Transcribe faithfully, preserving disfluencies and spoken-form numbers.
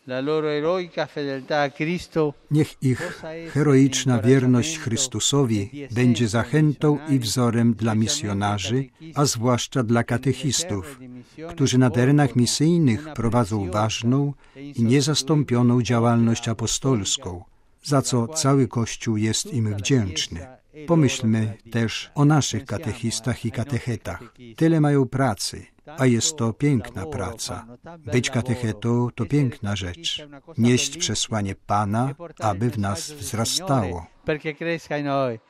Niech ich heroiczna wierność Chrystusowi będzie zachętą i wzorem dla misjonarzy, a zwłaszcza dla katechistów, którzy na terenach misyjnych prowadzą ważną i niezastąpioną działalność apostolską, za co cały Kościół jest im wdzięczny. Pomyślmy też o naszych katechistach i katechetach. Tyle mają pracy, a jest to piękna praca. Być katechetą to piękna rzecz. Nieść przesłanie Pana, aby w nas wzrastało.